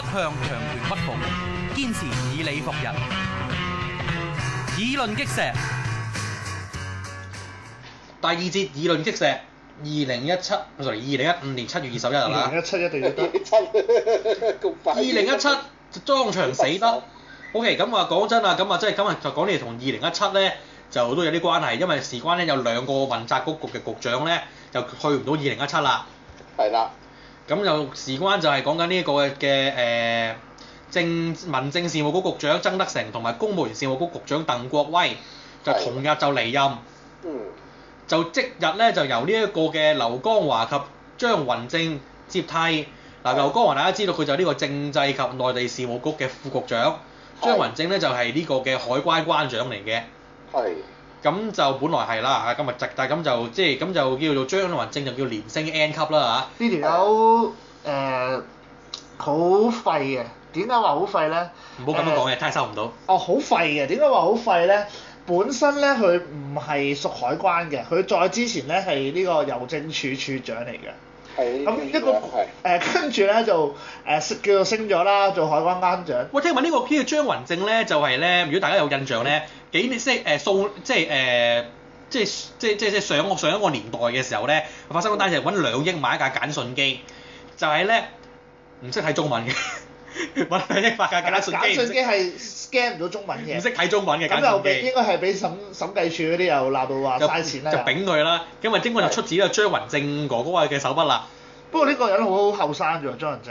向強權屈服，堅持以理服人，議論擊石。 第二節議論擊石，2015年7月21日啦。 2017一定要得。 2017當場死得。OK， 咁啊講真啊，咁啊即係今日就講你哋同2017咧就都有啲關係，因為事關咧有兩個問責局嘅局長咧就去唔到2017啦。 係啦。 咁就事關就係講緊呢一個嘅民政事務局局長曾德成同埋公務員事務局局長鄧國威就同日就離任。就即日咧就由呢一個嘅劉江華及張雲正接替。嗱，劉江華大家知道佢就係呢個政制及內地事務局嘅副局長，張雲正咧就係呢個嘅海關關長嚟嘅。 係。咁就本來係啦嚇，今日但係咁就即係咁就叫做張雲正就叫連升 N 級啦嚇。 呢條友好廢嘅，點解話好廢咧？ 唔好咁樣講嘅，睇下收唔到。 哦，好廢嘅，點解話好廢咧？本身咧佢唔係屬海關嘅，佢再之前咧係呢個郵政處處長嚟嘅。 係。 咁一個跟住咧就叫做升咗啦，做海關關長。 喂，聽聞呢個張雲正咧就係咧，如果大家有印象咧，即係上一個年代嘅時候咧，發生嗰單就係揾2億買一架簡訊機，就係咧唔識睇中文嘅，揾2億買架簡訊機。 簡訊機係 scan 唔到中文嘅。 唔識睇中文嘅簡訊機。 咁又應該係俾審計處嗰啲又鬧到話嘥錢啦。 就丙佢啦，咁啊經過就出自呢個張雲正哥哥嘅手筆啦。 不過呢個人好後生啫喎，張雲正。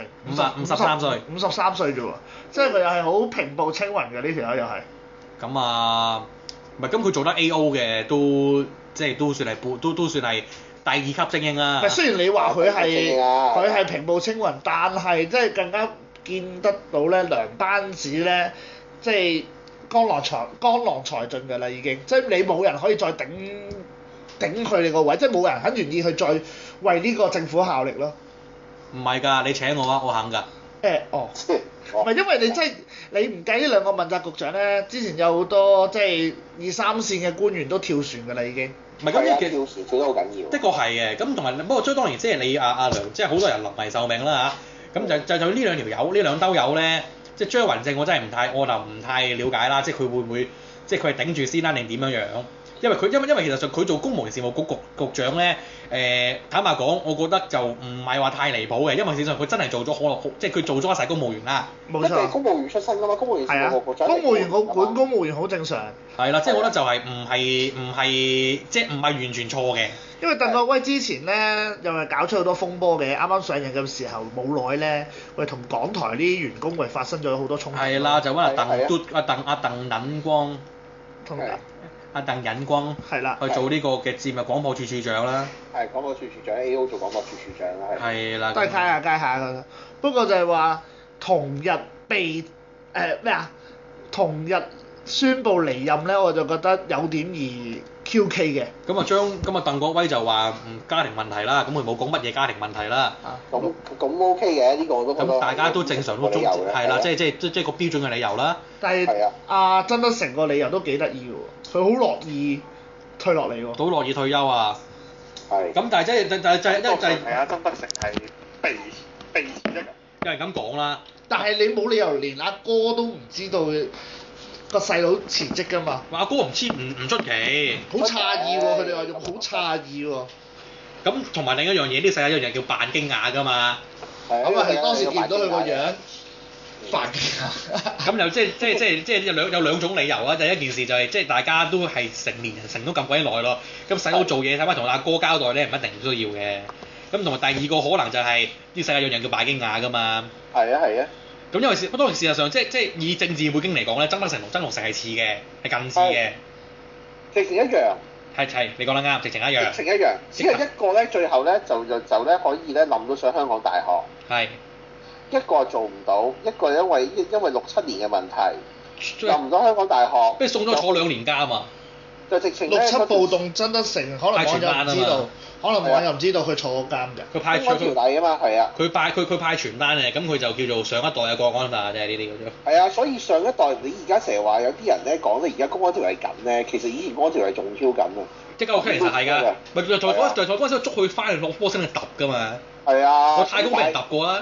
53歲。 53歲啫喎，即係佢又係好平步青雲嘅呢條友又係。 咁啊，唔係咁佢做得 AO 嘅都即係都算係第2級精英啦。 唔係，雖然你話佢係平步青雲，但係即係更加見得到咧梁班子咧，即係江郎才盡㗎啦已經，即係你冇人可以再頂佢哋個位，即係冇人肯願意去再為呢個政府效力咯。 唔係㗎，你請我啊，我肯㗎。 唔係因為你真係你唔計呢兩個問責局長咧，之前有好多即係2、3線嘅官員都跳船㗎啦已經。 唔係咁， 跳船跳得好緊要。的確係嘅，咁同埋不過當年即係你阿梁，即係好多人臨危受命啦嚇，咁就呢兩條友呢兩兜友咧，即係張雲正我就唔太了解啦，即係佢會唔會即係佢係頂住先啦定點樣樣？因為其實上佢做公務員事務局局長咧，坦白講，我覺得就唔係話太離譜嘅，因為事實上佢真係做咗即係佢做咗一世公務員啦。 冇錯。 係公務員出身㗎嘛，公務員事務局局長。 公務員管公務員好正常。 係啦，即係我覺得就係唔係完全錯嘅。 因為鄧國威之前咧又係搞出好多風波嘅，啱啱上任嘅時候冇耐咧，喂同港台啲員工發生咗好多衝突。 係啦，就揾阿鄧忍光。 同阿鄧忍光係啦， 去做呢個嘅節目廣播處處長啦。 係廣播處處長 AO 做廣播處處長啦。 係啦。 都係階下㗎啦。不過就係話同日被同日宣布離任咧，我就覺得有點兒 QK 嘅。 咁啊鄧國威就話家庭問題啦，咁佢冇講乜嘢家庭問題啦。 咁 OK 嘅呢個我都覺得。咁大家都正常都中係啦，即係個標準嘅理由啦。 但係阿曾德成個理由都幾得意喎，佢好樂意退落嚟喎。 好樂意退休啊！ 係。 咁但係就係啊，曾德成係被辭職。 有人咁講啦。 但係你冇理由連阿哥都唔知道個細佬辭職㗎嘛？ 阿哥唔出奇。 好詫異喎，佢哋話用好詫異喎。 咁同埋另一樣嘢，呢個世界有樣嘢叫扮驚訝㗎嘛。 咁啊係當時見到佢個樣。扮驚訝。 咁又即係有兩種理由啊！第一件事就係即係大家都係成年人，成咗咁鬼耐咯。咁細佬做嘢睇翻同阿哥交代咧，唔一定需要嘅。咁同埋第二個可能就係呢世界有樣叫扮驚訝㗎嘛。 係啊。 咁因為當然事實上即係以政治背景嚟講咧，曾德成同曾鈺成係似嘅，係近似嘅。 直情一樣。係， 你講得啱，直情一樣。 直情一樣，只係一個咧，最後咧就咧可以咧冧到上香港大學。 係。 一個做唔到，一個因為6、7年嘅問題，冧唔到香港大學。 不如送咗坐2年監啊！ 就直情 6、7暴動曾德成，可能網友唔知道，唔知道佢坐過監嘅。 佢派條例啊嘛，係啊。 佢派傳單嘅，咁佢就叫做上一代嘅國安法啫，呢啲咁樣。 係啊，所以上一代你而家成日話有啲人咧講咧，而家公安條例緊咧，其實以前公安條例仲挑緊啊。 即係其實係㗎，咪就嗰陣時捉佢翻去落波聲去揼㗎嘛。 係啊。 我太公俾人揼過啦。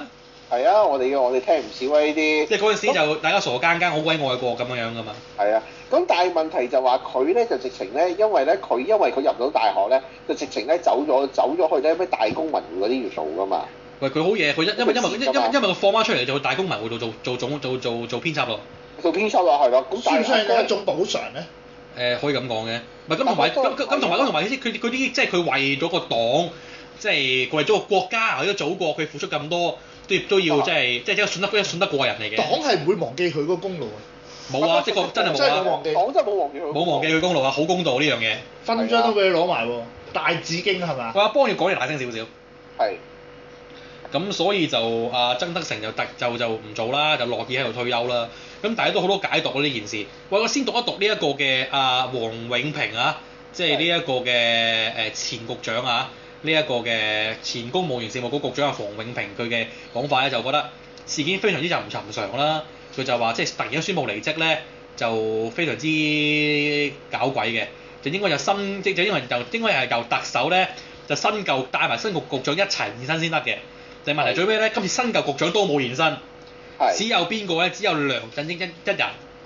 係啊，我哋聽唔少啊呢啲。 即係嗰陣時就大家傻更更好鬼愛國咁樣噶嘛。 係啊，咁但係問題就話佢咧就直情咧，因為佢入唔到大學咧，就直情咧走咗去咧咩大公民會嗰啲要做噶嘛。 喂，佢好嘢，佢因為佢放翻出嚟就去大公民會度做編輯咯。 做編輯咯，係咯。咁算唔算係一種補償咧？ 可以咁講嘅，唔係咁同埋佢啲即係佢為咗個黨，即係佢為咗個國家為咗祖國，佢付出咁多，都要即係一個信得過人嚟嘅。 黨係唔會忘記佢嗰個功勞啊！ 冇啊，即係真係冇啊！ 黨真係冇忘記佢。冇忘記佢功勞啊！好公道呢樣嘢。 勳章都俾佢攞埋喎，大紫荊係嘛？ 我阿邦要講嘢大聲少少。 係。 咁所以就曾德成就唔做啦，就樂意喺度退休啦。咁大家都好多解讀呢件事。喂，我先讀一讀呢一個嘅黃永平啊，即係呢一個嘅前局長啊，呢一個嘅前公務員事務局局長黃永平佢嘅講法咧，就覺得事件非常之唔尋常啦。佢就話即係突然間宣布離職咧，就非常之搞鬼嘅，就應該就應該係由特首咧就新舊帶埋新局長一齊現身先得嘅。就問題最尾咧，今次新舊局長都冇現身，只有邊個咧？只有梁振英一人。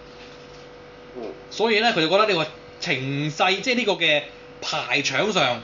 所以咧，佢就覺得呢個情勢，即係呢個嘅排場上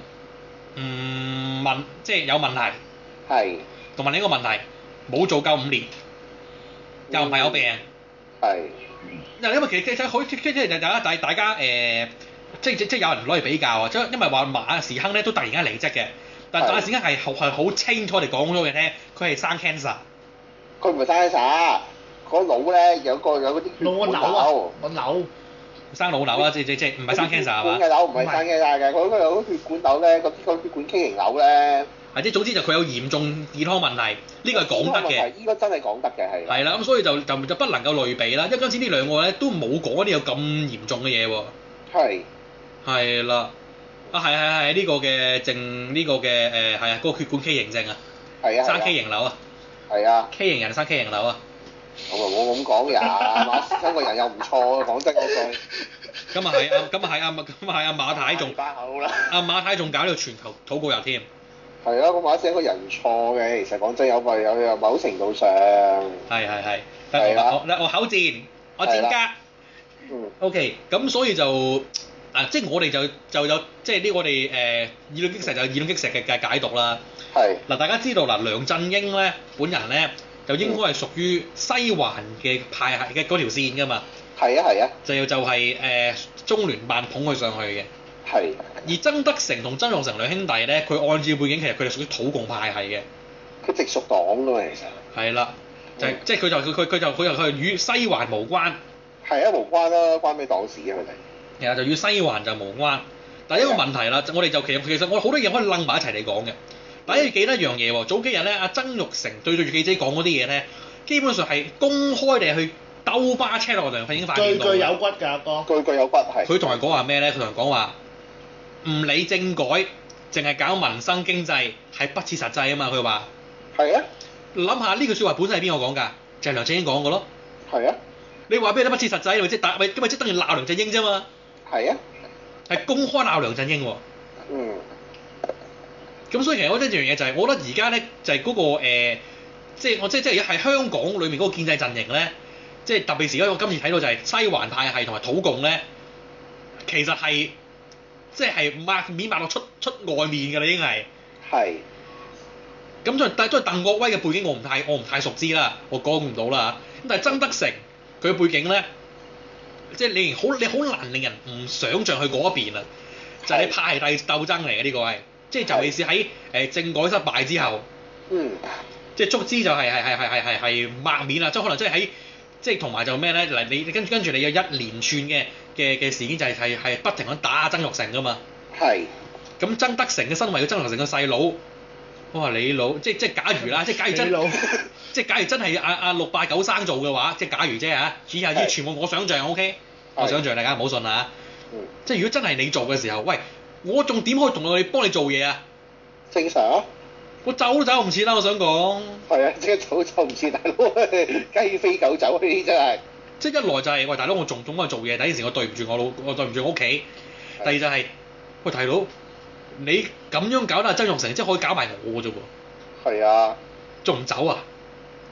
即係有問題。 係。 同埋另一個問題，冇做夠5年，又唔係有病。 係。 因為其實好即係大家即係有人攞嚟比較啊，因為話馬時亨咧都突然間離職嘅。但係馬時亨係好清楚地講咗嘅聽，佢係生 cancer。 佢唔係生 cancer，個腦咧有嗰啲血管瘤。 個瘤。 生腦瘤啊！即係唔係生 cancer 係嘛？ 血管嘅瘤唔係生 cancer嘅，佢有啲血管瘤咧，嗰啲血管畸形瘤咧。係即係總之就佢有嚴重健康問題，呢個係講得嘅。 呢個真係講得嘅係。係啦，咁所以就不能夠類比啦，因為今次呢兩個咧都冇講啲有咁嚴重嘅嘢喎。 係。係啦。係呢個嘅呢個嘅係嗰個血管畸形症啊，生畸形瘤啊， 係啊， 畸形人生畸形瘤啊， 我冇咁講呀，馬時亨個人又唔錯，講真嗰句。 咁啊馬太仲馬太仲搞呢個全球禱告日添。 係啊，個馬時亨個人唔錯嘅，其實講真有某程度上。係。 我口賤，我賤格。OK， 咁所以就。即係我哋就有即係呢個我哋議論擊石就有議論擊石嘅解讀啦。係。嗱，大家知道嗱，梁振英咧本人咧就應該係屬於西環嘅派系嘅嗰條線㗎嘛。係啊。就係中聯辦捧佢上去嘅。係。而曾德成同曾鈺成兩兄弟咧，佢按照背景其實佢哋屬於土共派系嘅。佢直屬黨㗎嘛，其實。係啦。即係佢與西環無關。係啊，無關啦，關咩黨事啊佢哋？其實就與西環就無關，但係一個問題啦，我哋就其實我好多嘢可以擸埋一齊嚟講嘅。大家要記得一樣嘢喎，早幾日咧，阿曾鈺成對住記者講嗰啲嘢咧，基本上係公開地去兜巴車落梁振英塊面度。句句有骨㗎，哥。句句有骨係。佢同人講話咩咧？佢同人講話唔理政改，淨係搞民生經濟係不切實際啊嘛。佢話。係啊。諗下呢句説話本身係邊個講㗎？就係梁振英講嘅咯。係啊。你話咩都不切實際，咪即係等於鬧梁振英啫嘛。係啊，係公開鬧梁振英喎。咁所以其實我覺得一樣嘢就係，我覺得而家咧就係嗰個即係係香港裏面嗰個建制陣營咧，即係特別是我今次睇到就係西環派系同埋土共咧，其實係即係面抹到出外面㗎啦，已經係。係。咁但係鄧國威嘅背景我唔太熟知啦，我講唔到啦。咁但係曾德成佢嘅背景咧。即係你好難令人唔想像去嗰一邊啊！就係你派系鬥爭嚟嘅呢個係，即係尤其是喺政改失敗之後，即係足之就係抹面啦，即係可能即係喺即係同埋就咩咧？嗱，你跟住你有一連串嘅事件就係不停咁打曾鈺成㗎嘛。係。咁曾德成嘅身為曾鈺成嘅細佬，我話你老，即係假如啦，即係假如真。即係假如真係阿689生做嘅話，即係假如啫嚇，以下啲全部我想像 OK， 我想像大家唔好信啦嚇。即係如果真係你做嘅時候，喂，我仲點可以同你幫你做嘢啊？正常啊。我走都走唔切啦，我想講。係啊，即係走唔切，大佬雞飛狗走呢啲真係。即係一來就係喂大佬，我仲幫佢做嘢，第一件事我對唔住我對唔住我屋企。第二就係喂大佬，你咁樣搞得曾鈺成，即係可以搞埋我嘅啫喎。係啊。仲唔走啊？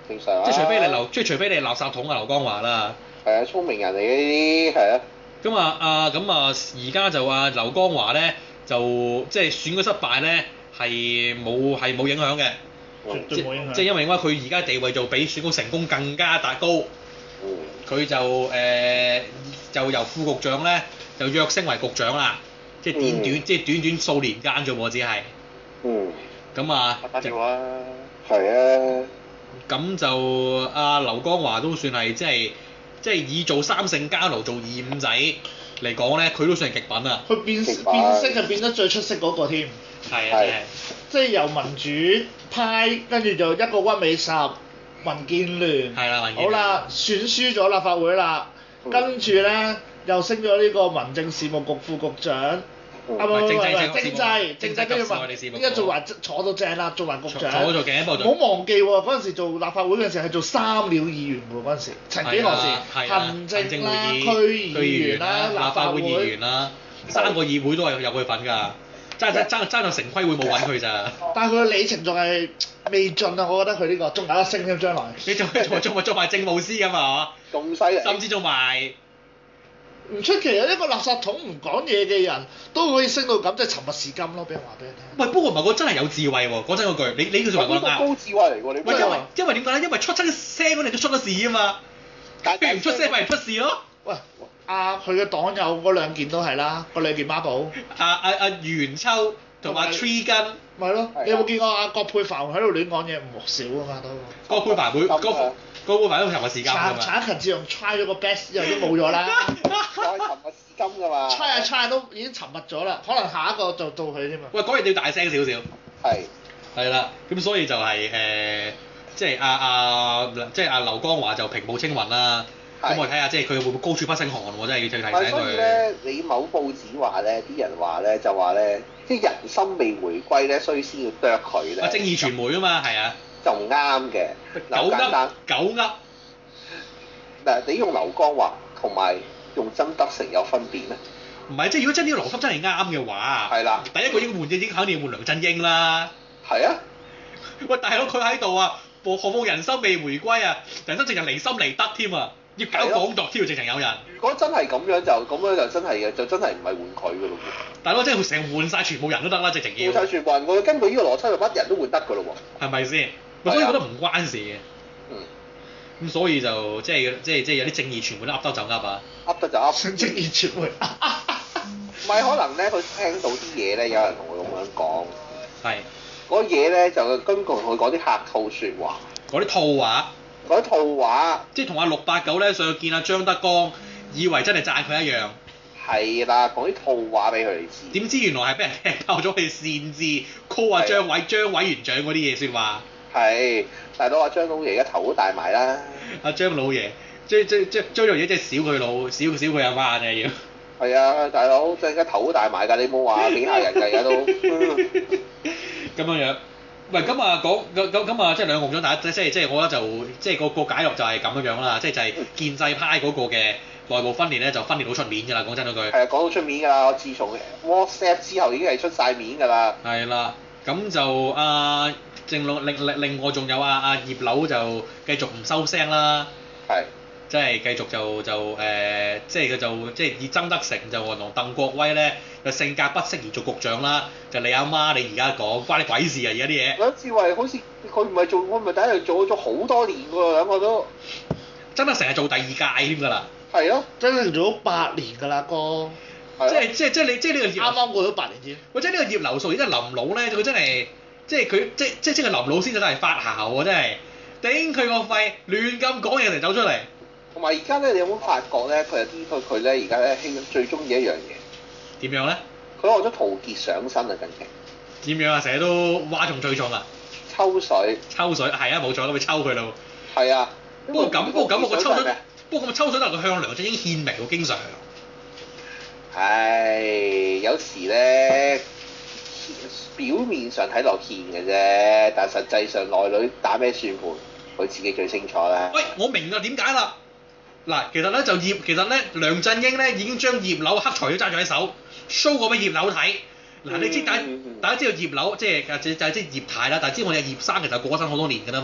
正常啊。 即係除非你除非你係垃圾桶啊，劉江華啦。 係啊，聰明人嚟嘅呢啲係啊。 而家就劉江華咧就即係選舉失敗咧係冇影響嘅， 絕對冇影響。 即係因為佢而家地位就比選舉成功更加大高，佢就由副局長咧就躍升為局長啦，即係短短數年間啫喎，只係。咁啊。 不得了啊！ 係啊。 咁就劉江華都算係即係以做三姓家奴做二五仔嚟講咧，佢都算係極品啊！ 佢變色係變得最出色嗰個添。 係啊， 即係由民主派跟住就一個屈美十民建聯。係啦，民建聯。好啦，選輸咗立法會啦，跟住咧又升咗呢個民政事務局副局長。政制跟住依家做埋坐到正啦，做埋局長。坐到鏡，唔好忘記喎，嗰陣時做立法會嗰陣時係做3料議員喎，嗰陣時曾幾何時行政啦、區議員啦、立法會議員啦，3個議會都係有佢份㗎，爭到城規會冇揾佢咋。但係佢嘅里程仲係未盡啊，我覺得佢呢個仲有得升添將來。你做埋政務司㗎嘛？咁犀利！甚至做埋。唔出奇啊！一個垃圾桶唔講嘢嘅人都可以升到咁，即係沉默是金咯！俾人話俾你聽。喂，不過唔係我真係有智慧喎，講真嗰句，你呢句説話講得啱。高智慧嚟喎，你。喂，因為點解咧？因為出親聲嗰啲都出咗事啊嘛。佢唔出聲咪唔出事咯。喂，佢嘅黨友嗰兩件都係啦，嗰兩件孖寶。袁秋同埋 Tree 根。咪咯，你有冇見過葛珮帆喺度亂講嘢？唔少啊嘛都。葛珮帆會嗰個都沉默是金㗎嘛。陳克勤自從 try 咗個 best 之後都冇咗啦。再沉默是金㗎嘛。try 都已經沉默咗啦，可能下一個就到佢添嘛。喂，講嘢要大聲少少。係啦，咁所以就係即係劉江華就平步青雲啦。咁我睇下即係佢會唔會高處不勝寒喎？真係要提醒佢。所以咧，你某報紙話咧，啲人話咧就話咧，即係人心未回歸咧，所以先要啄佢咧。正義傳媒啊嘛，係啊。就唔啱嘅，狗噏。嗱，你用劉江華同埋用曾德成有分別咩？唔係，即係如果真呢個邏輯真係啱嘅話，係啦，第一個應該換嘅肯定要換梁振英啦。係啊。喂，大佬佢喺度啊，何況人心未回歸啊？人心淨係離心離德添啊！要搞港獨添，直情有人。如果真係咁樣就真係嘅，就真係唔係換佢嘅咯喎。大佬即係成換晒全部人都得啦，直情要。換曬全部人，我根據呢個邏輯就乜人都換得嘅咯喎。係咪先？所以覺得唔關事嘅。咁所以就即係有啲正義傳媒都噏得就噏啊。噏得就噏。正義傳媒。唔係可能咧，佢聽到啲嘢咧，有人同佢咁樣講。係。嗰嘢咧就根據佢講啲客套説話。嗰啲套話。嗰套話，即係同阿689咧上去見阿張德江，以為真係讚佢一樣。係啦，講啲套話俾佢哋知。點知原來係俾人踢爆咗，去擅自 call 阿張委員長嗰啲嘢説話。係，大佬阿張老爺而家頭都大埋啦。阿張老爺，張老爺即係少佢阿媽嘅要。係啊，大佬即係而家頭都大埋㗎，你冇話幾嚇人㗎而家都。咁樣樣。喂，咁啊即係兩個局長，大家即係我覺得就即係個解讀就係咁樣啦，即係建制派嗰個嘅內部分裂咧，就分裂到出面㗎啦，講真嗰句。係啊，講到出面㗎啦，我自從 WhatsApp 之後已經係出晒面㗎啦。係啦，咁就另外仲有葉劉就繼續唔收聲啦。係。即係繼續即係佢就以曾德成就同鄧國威咧嘅性格不適宜做局長啦，就你阿媽你而家講關你鬼事啊而家啲嘢。梁志偉好似佢唔係第一日做咗好多年㗎喎，兩個都。曾德成係做第2屆添㗎啦。係咯。曾德成做咗8年㗎啦哥。即係你呢個葉。啱啱過咗8年先。或者呢個葉劉淑儀真係林老咧，佢真係即係佢即係林老先生真係發姣喎，真係頂佢個肺，亂咁講嘢嚟走出嚟。同埋而家咧，你有冇發覺咧？佢咧而家咧最中意一樣嘢。點樣咧？佢攞咗陶傑上身啊！近期。點樣啊？成日都嘩眾取寵啊！抽水係啊，冇錯，咁咪抽佢咯。係啊。不過咁我個抽水，但係佢向梁振英獻媚喎，經常。係有時咧，表面上睇落獻嘅啫，但係實際上內裏打咩算盤，佢自己最清楚啦。喂，我明啦，點解啦？嗱，其實咧梁振英咧已經將葉劉黑材料揸住喺手 ，show 過俾葉劉睇。嗱，你知大家知道葉劉即係葉太啦，但係知我哋葉生其實過咗身好多年㗎啦嘛。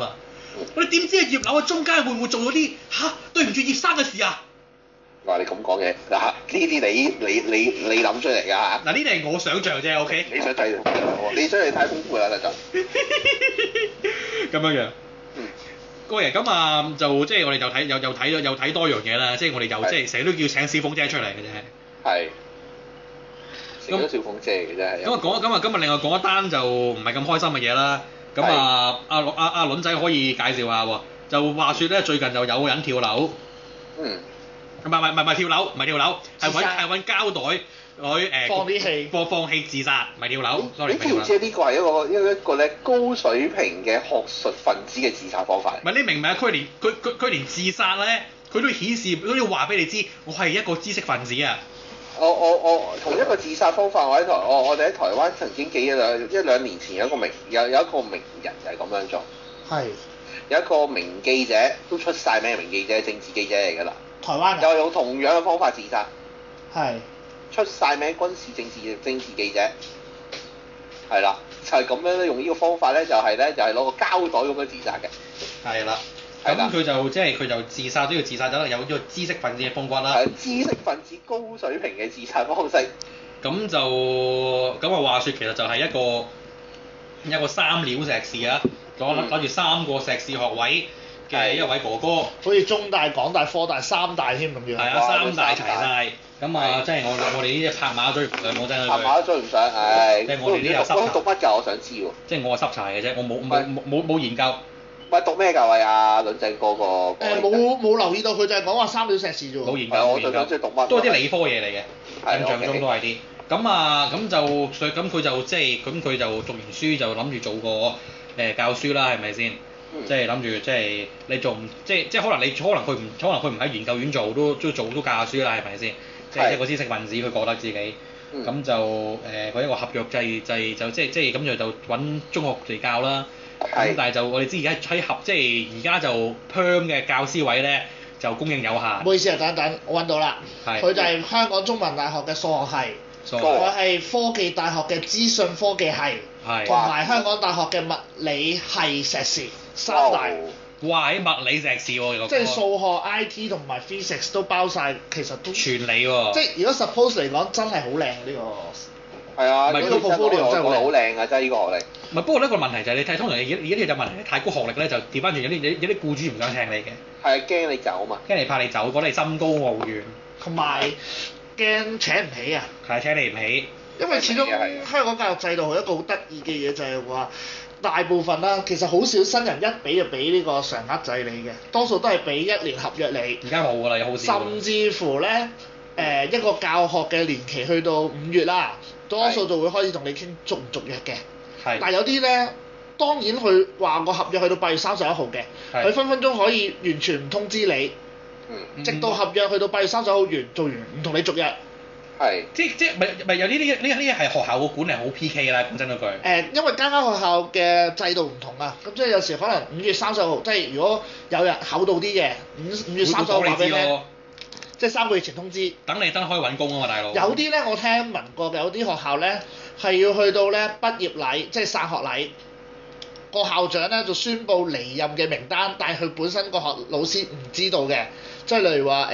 我哋點知葉劉喺中間會唔會做咗啲對唔住葉生嘅事啊？ 哇！你咁講嘅嗱，呢啲你諗出嚟㗎嚇。 嗱，呢啲係我想像啫，OK。 你想睇，你想嚟太豐富啦就。 咁樣樣。個人咁啊，就即係我哋又睇多樣嘢啦，即係我哋又即係成日都要請小鳳姐出嚟嘅啫。係。請咗小鳳姐嘅啫。今日另外講一單就唔係咁開心嘅嘢啦。咁啊，阿倫仔可以介紹下喎。就話説咧，最近就有人跳樓。唔係跳樓，係揾膠袋去放氣自殺，唔係跳樓。你知唔知呢個係一個咧高水平嘅學術分子嘅自殺方法？唔係你明唔明啊？佢連自殺咧，佢都顯示都要話俾你知，我係一個知識分子啊！我同一個自殺方法，我哋喺台灣曾經一兩年前有一個名人就係咁樣做。係。有一個名記者都出晒名嘅名記者，政治記者嚟㗎啦。台灣又用同樣嘅方法自殺。係。出晒名軍事政治記者。係啦，就係咁樣咧，用呢個方法咧，就係攞個膠袋咁樣自殺嘅。係啦。咁佢就自殺都要自殺咗，有呢個知識分子嘅風骨啦。係知識分子高水平嘅自殺方式。咁啊話説其實就係一個三料碩士啊，攞住3個碩士學位嘅一位哥哥。好似中大、港大、科大3大添咁樣。係啊，3大齊晒。咁啊，即係我哋呢啲拍馬追唔上，講真嗰句。拍馬都追唔上，唉。即係我哋呢啲又濕柴。讀乜㗎？我想知喎。即係我係濕柴嘅啫，我冇研究。喂，讀咩㗎？喂，阿倫仔嗰個。冇留意到佢就係講話三料碩士啫喎。冇研究。我就想知讀乜。都係啲理科嘢嚟嘅，印象中都係啲。咁佢就讀完書就諗住做個教書啦，係咪先？即係諗住即係你做唔即係可能佢唔喺研究院做都做教下書啦，係咪先？即係一個知識分子，佢覺得自己咁就佢一個合約制就即係咁就揾中學嚟教啦。咁但係就我哋知而家即係而家就 perm 嘅教師位咧就供應有限。唔好意思啊，等，我揾到啦。係。佢就係香港中文大學嘅數學系，佢係科技大學嘅資訊科技系，同埋香港大學嘅物理系碩士，3大。哇！喺物理碩士喎，即係數學、IT 同埋 physics 都包晒，其實都全理喎。即係如果 suppose 嚟講，真係好靚呢個。係啊，呢個 portfolio 真係好靚啊！真係呢個學歷。唔係，不過呢個問題就係你睇，通常而家呢個就問題，太高學歷咧就調翻轉，有啲僱主唔想請你嘅。係驚你走嘛？驚你怕你走，覺得你心高傲遠。同埋驚請唔起啊！係請你唔起。因為始終香港教育制度係一個好得意嘅嘢，就係話。大部分啦，其實好少新人一俾就俾呢個常額制你嘅，多數都係俾1年合約你。而家冇㗎啦，有好少。甚至乎咧，一個教學嘅年期去到5月啦，多數就會開始同你傾續唔續約嘅。係。但係有啲咧，當然佢話個合約去到8月31號嘅，佢分分鐘可以完全唔通知你，直到合約去到8月31號完做完唔同你續約。係，即咪有呢啲係學校個管理好 PK 啦，講真嗰句。因為間學校嘅制度唔同啊，咁即係有時可能5月30號，即係如果有人厚道啲嘅5月30號話俾你聽，即係3個月前通知。等你真可以揾工啊嘛，大佬。有啲咧，我聽聞過嘅，有啲學校咧係要去到咧畢業禮，即係散學禮，個校長咧就宣佈離任嘅名單，但係佢本身個老師唔知道嘅，即係例如話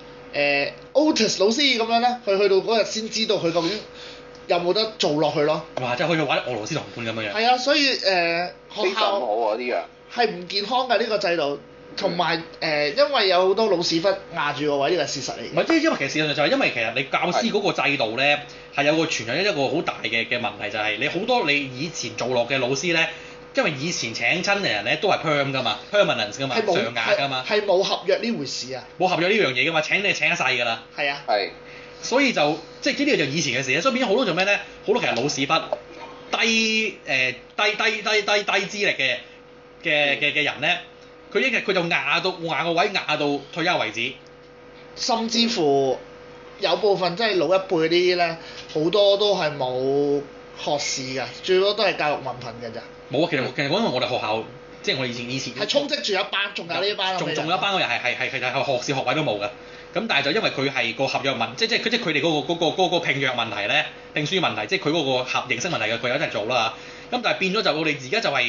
Otis 老師咁樣咧，佢去到嗰日先知道佢究竟有冇得做落去咯。哇！即係好似玩俄羅斯同款咁樣。係啊，所以學校好啲啊，係唔健康嘅呢個制度，同埋因為有好多老屎忽壓住個位，呢個係事實嚟。唔係，即係因為其實事實上就係因為其實你教師嗰個制度咧係有個存在一個好大嘅問題，就係你好多你以前做落嘅老師咧。因為以前請親嘅人咧都係 perm 㗎嘛 ，permanent 㗎嘛，常額㗎嘛，係冇合約呢回事啊，冇合約呢樣嘢㗎嘛，請你請一世㗎啦。係啊。係。所以就即係呢個就以前嘅事咧，所以變咗好多做咩咧？好多其實老屎忽低資歷嘅人咧，佢就壓個位壓到退休為止。甚至乎有部分即係老一輩嗰啲咧，好多都係冇學士㗎，最多都係教育文憑㗎咋。冇啊，其實講緊我哋學校，即係我哋以前係充斥住一班，仲有呢一班，仲有一班嘅人係學士學位都冇嘅。咁但係就因為佢係個合約問，即係佢哋嗰個聘約問題咧，聘書問題，即係佢嗰個合形式問題嘅，佢有得做啦。咁但係變咗就我哋而家就係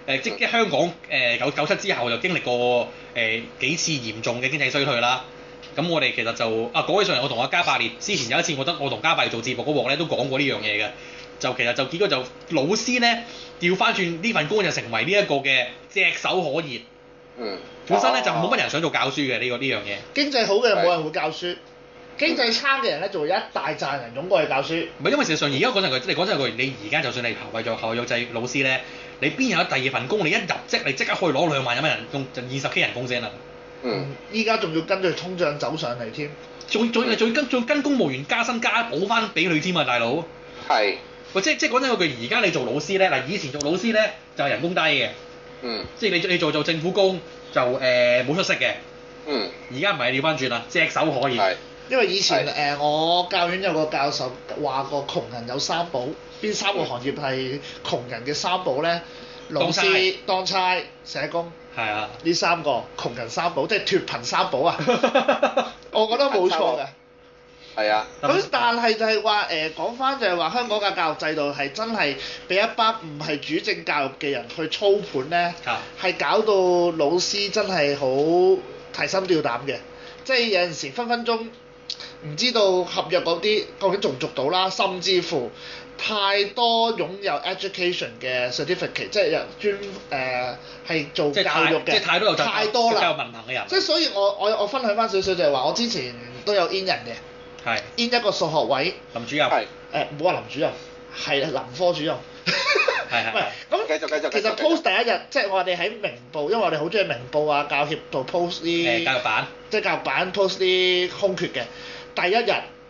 即香港97之後就經歷過幾次嚴重嘅經濟衰退啦。咁我哋其實就講起上嚟，我同阿加百列之前有一次，我覺得我同加百列做節目嗰鑊咧都講過呢樣嘢嘅。就其實就結果就老師咧調翻轉呢份工就成為呢一個嘅炙手可熱。本身咧就冇乜人想做教書嘅呢樣嘢。 經濟好嘅冇人會教書，經濟差嘅人咧就會有一大扎人湧過去教書。 唔係因為事實上而家講真句，你講真句，你而家就算你為咗後有制老師咧，你邊有第二份工？你一入職你即刻可以攞2萬有咩人工？就20K 人工先啦。 依家仲要跟住通脹走上嚟添。 仲跟公務員加薪加補翻俾你添啊，大佬。 係。 喂，即係講真句，而家你做老師咧，嗱以前做老師咧就係人工低嘅。即係你做政府工就冇出息嘅。而家唔係調翻轉啦，炙手可熱。 係。因為以前我教院有個教授話過窮人有三寶，邊3個行業係窮人嘅三寶咧？老師、當差、社工。係啊。呢3個窮人三寶，即係脫貧三寶啊！我覺得冇錯嘅。係啊。咁但係就係話講翻就係話香港嘅教育制度係真係俾一班唔係主政教育嘅人去操盤咧，係搞到老師真係好提心吊膽嘅，即係有陣時分分鐘唔知道合約嗰啲究竟續唔續到啦，甚至乎太多擁有 education 嘅 certificate， 即係專係做教育嘅， 即係太多有太多啦， 有文憑嘅人。即係所以我分享翻少少就係話，我之前都有 in 人嘅。係 in 一個數學位， 林主任， 唔好話林主任，係林科主任。 係。 喂，咁繼續。 其實 post 第一日，即係我哋喺明報，因為我哋好中意明報啊、教協度 post 啲教育版， 即係教育版 post 啲空缺嘅。第一日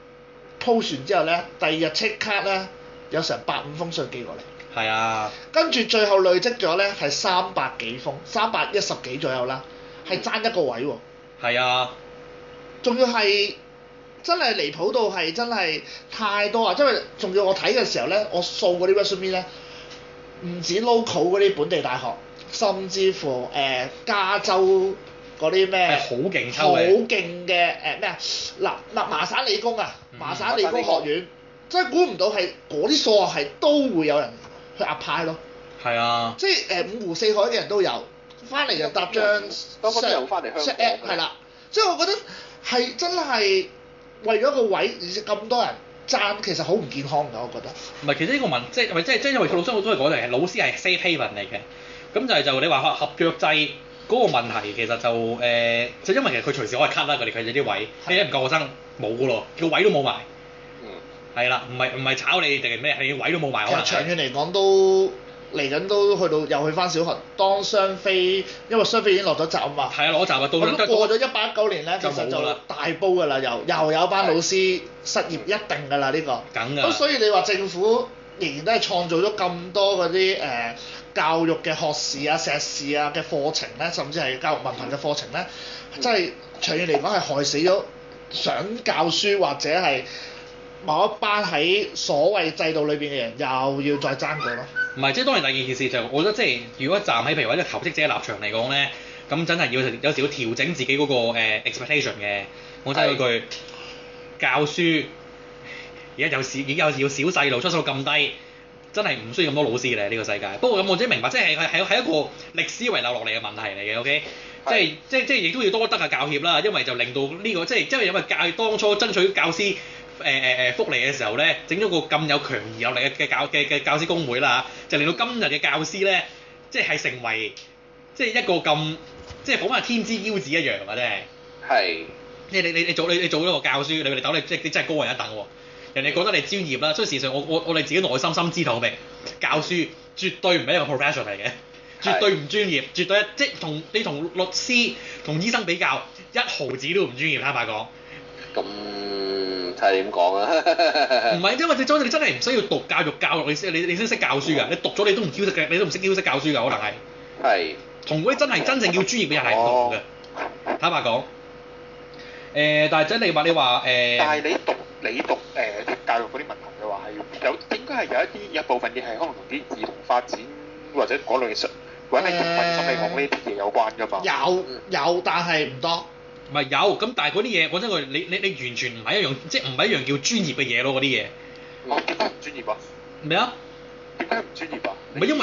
post 完之後咧，第2日即刻咧有成150封信寄過嚟。係啊。跟住最後累積咗咧係300幾封，310幾左右啦，係爭一個位喎。係啊。仲要係。真係離譜到係真係太多啊！因為仲要我睇嘅時候咧，我掃嗰啲 resume 咧，唔止 local 嗰啲本地大學，甚至乎加州嗰啲咩好勁抽好勁嘅咩啊嗱麻省理工啊，麻省理工學院，真係估唔到係嗰啲數學系都會有人去 apply 咯。係啊。即係5湖4海嘅人都有，翻嚟就搭張多方又翻嚟香港。 係啦，即係我覺得係真係。為咗個位，而且咁多人爭，其實好唔健康㗎，我覺得。唔係， 其實呢個即係因為老師好多係講就係老師係 safe haven 嚟嘅，咁就你話合約制嗰個問題，其實就就因為其實佢隨時可以 cut 啦，佢哋啲位，你一唔夠學生冇㗎咯，個位都冇埋。係啦，唔係炒你定係咩？係位都冇埋。其實長遠嚟講都。嚟緊都去到又去翻小學，當雙非，因為雙非已經落咗閘啊嘛。係啊，落咗閘啊，到咁過咗1819年咧，其實就大煲㗎啦，又有班老師失業一定㗎啦呢個。梗㗎。咁所以你話政府仍然都係創造咗咁多嗰啲教育嘅學士啊、碩士啊嘅課程咧，甚至係教育文憑嘅課程咧，真係長遠嚟講係害死咗想教書或者係某一班喺所謂制度裏邊嘅人，又要再爭過咯。唔係，即係當然第二件事就，我覺得即係如果站喺譬如話一個求職者立場嚟講咧，咁真係要有時要調整自己嗰個expectation 嘅。我真係嗰句教書，而家已經有小細路出數咁低，真係唔需要咁多老師嘅呢個世界。不過咁我自己明白，即係一個歷史遺留落嚟嘅問題嚟嘅。OK，即係亦都要多得下教協啦，因為就令到呢個即係因為當初爭取教師。福利嘅時候咧，整咗個咁有強而有力嘅教師公會啦，就令到今日嘅教師咧，即係成為即係一個咁即係講翻天之驕子一樣啊！真係。係。即係你做一個教書，你等你即係你真係高人一等喎，人哋覺得你專業啦，所以事實上我哋自己內心知道明，教書絕對唔係一個 profession 嚟嘅，絕對唔專業，絕對即係同律師同醫生比較，一毫子都唔專業，坦白講。咁。 睇點講啊？ 唔係，因為你真係唔需要讀教育你先識教書㗎。你讀咗你都唔曉識嘅，你都唔識教書㗎，可能係。係。同嗰啲真正要專業嘅人係唔同嘅。坦白講。但係即係你話但係你讀教育嗰啲文憑嘅話係應該係有一部分嘢係可能同啲兒童發展或者嗰類嘅或者係人文心理學呢啲嘢有關㗎嘛？ 有，但係唔多。 唔係有，咁但係嗰啲嘢講真句，你完全唔係一樣，即係唔係一樣叫專業嘅嘢咯嗰啲嘢。 點解唔專業啊？ 咩啊？ 點解唔專業啊？ 唔係因為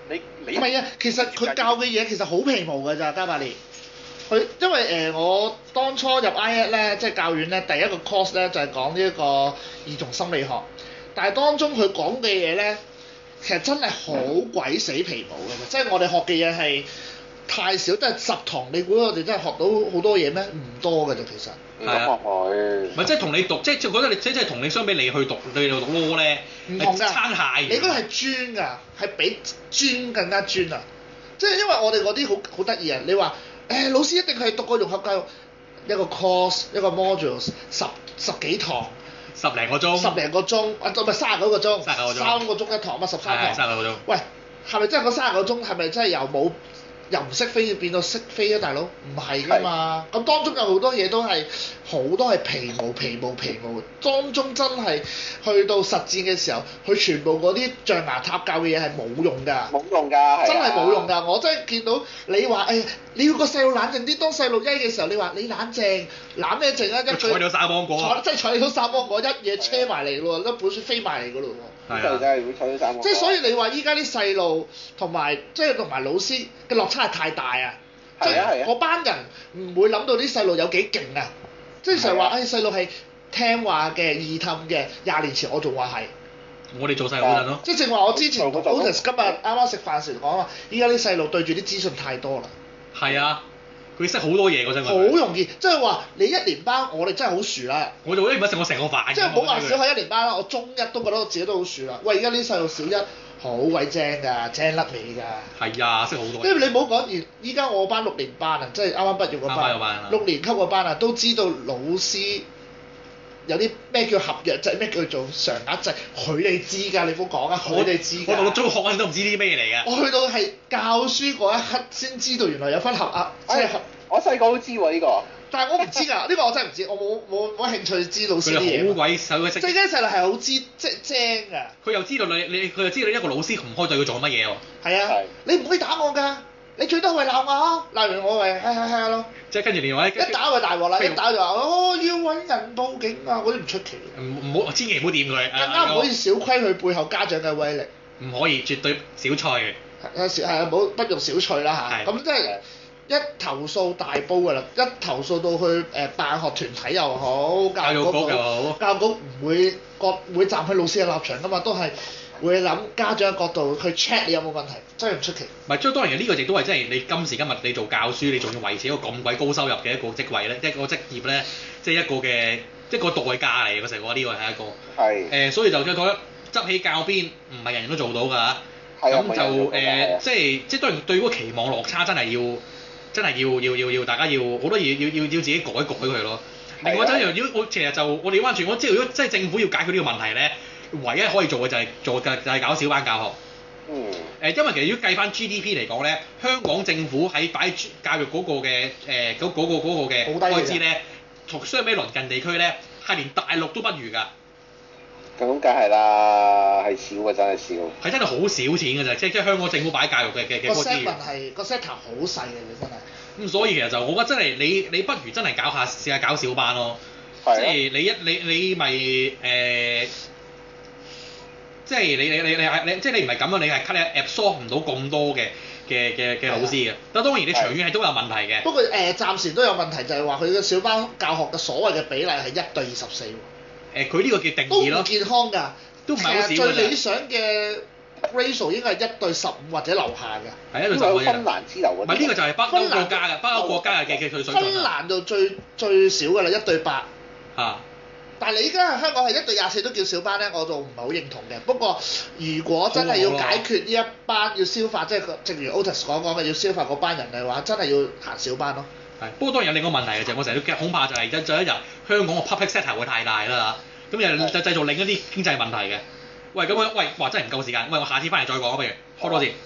你唔係啊，其實佢教嘅嘢其實好皮毛㗎咋，加百列。佢因為我當初入 I1 咧，即係教院咧，第一個 course 咧就係講呢一個兒童心理學，但係當中佢講嘅嘢咧，其實真係好鬼死皮毛㗎，即係我哋學嘅嘢係太少，即係10堂，你估我哋真係學到好多嘢咩？唔多㗎啫，其實。 咁啊係。 唔係即係同你讀，即係覺得你即係同你相比，你去讀 law 咧， 唔同㗎， 差太遠。 你嗰個係專㗎，係比專更加專啊！即係因為我哋嗰啲好得意啊！你話老師一定係讀過融合教育一個 course 一個 modules 十幾堂 10零個鐘， 唔係39個鐘，3個鐘一堂嘛，13堂。 係39個鐘。 喂，係咪真係嗰30個鐘係咪真係由唔識飛變到識飛啊，大佬？唔係㗎嘛，咁當中有好多嘢都係好多係皮毛，當中真係去到實戰嘅時候，佢全部嗰啲象牙塔教嘅嘢係冇用㗎，真係冇用㗎。我真係見到你話你要個細路冷靜啲，當細路嘅時候，你話你冷靜咩靜啊？一句坐你到沙芒果， 真係坐你到沙芒果，一嘢車埋嚟咯，一本書飛埋嚟㗎咯喎。 真係會坐到沙芒果。 即係所以你話依家啲細路同埋老師嘅落差係太大啊！即係嗰班人唔會諗到啲細路有幾勁啊！即係成日話細路係聽話嘅、易氹嘅，20年前我仲話係。 我哋做細路嗰陣咯。 即係正話我之前同 Otis 今日啱啱食飯時講話，依家啲細路對住啲資訊太多啦。 係啊，佢識好多嘢嗰陣。 好容易，即係話你1年班，我哋真係好薯啦。 我做1年班食我成個飯。 即係唔好話小學1年班啦，我中一都覺得我自己都好薯啦。喂，而家啲細路小一好鬼精㗎，精甩尾㗎。係啊，識好多。 因為你唔好講依家我班6年班啊，即係啱啱畢業嗰班，6年級嗰班啊，都知道老師有啲咩叫合約制，咩叫做常額制，佢哋知㗎，你唔好講啊，佢哋知㗎。 我讀到中學嗰陣都唔知啲咩嚟㗎。 我去到係教書嗰一刻先知道原來有分合額，即係我細個都知喎呢個。 但係我唔知㗎，呢個我真係唔知，我冇興趣知老師啲嘢。 佢好鬼手識。 即係啲細路係好知，即係精㗎。佢又知道佢又知道一個老師唔開對佢做乜嘢喎。 係啊，你唔可以打我㗎，你最多係鬧我，鬧完我咪係咯。 即係跟住連話一打就大鑊啦，一打就話要揾人報警啊，嗰啲唔出奇。 唔好，千祈唔好掂佢。 更加唔可以小虧佢背後家長嘅威力。 唔可以，絕對小菜嘅。 有時係不容小覷啦嚇。咁即係。一投訴大煲㗎啦，一投訴到去辦學團體又好，教育局又好，教育局唔會站喺老師嘅立場㗎嘛，都係會諗家長嘅角度去 check 你有冇問題，真係唔出奇。 唔係，即係當然呢個亦都係即係你今時今日你做教書，你仲要維持一個咁鬼高收入嘅一個職位咧，一個職業咧，即係一個代價嚟嘅成個呢個係一個。係。所以就覺得執起教鞭唔係人人都做到㗎。咁就即係當然對嗰個期望落差真係要大家要好多嘢要自己改佢咯。另外如果其實就我哋彎轉，我知道如果即係政府要解決呢個問題咧，唯一可以做嘅就係搞小班教學。因為其實如果計翻 GDP 嚟講咧，香港政府喺擺教育嗰個嘅嗰個嘅開支咧，同相比鄰近地區咧，係連大陸都不如㗎。 咁梗係啦，係少㗎，真係少。 係真係好少錢㗎咋，即係香港政府擺教育嘅個 segment 係個 sector 好細嘅，真係。 咁所以其實就我覺得真係你不如真係試下搞小班咯。即係你咪即係你即係你唔係咁樣，你係 absorb 唔到咁多嘅老師嘅。但當然你長遠係都有問題嘅。 不過暫時都有問題，就係話佢嘅小班教學嘅所謂嘅比例係1對24喎。 佢呢個叫定義咯。 都唔健康㗎。 都唔係好少㗎。 最理想嘅 ratio 應該係1對15或者樓下㗎。 係1對15嘅。 芬蘭之流嗰啲。 唔係呢個就係北歐國家嘅，北歐國家嘅水準。 芬蘭就最少㗎啦，1對8。 嚇！ 但係你而家香港係1對24都叫小班咧，我就唔係好認同嘅。不過如果真係要解決呢一班要消化，即係正如 Otis 講嘅要消化嗰班人嘅話，真係要行小班咯。 係，不過當然有另一個問題嘅就係我成日都驚，恐怕就係一日香港個 public sector 會太大啦嚇，咁又製造另一啲經濟問題嘅。喂，咁樣哇真係唔夠時間，喂我下次翻嚟再講，不如開多次。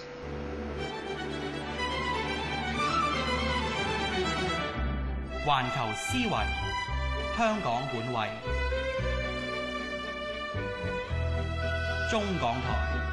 環球思維，香港本位，中港台。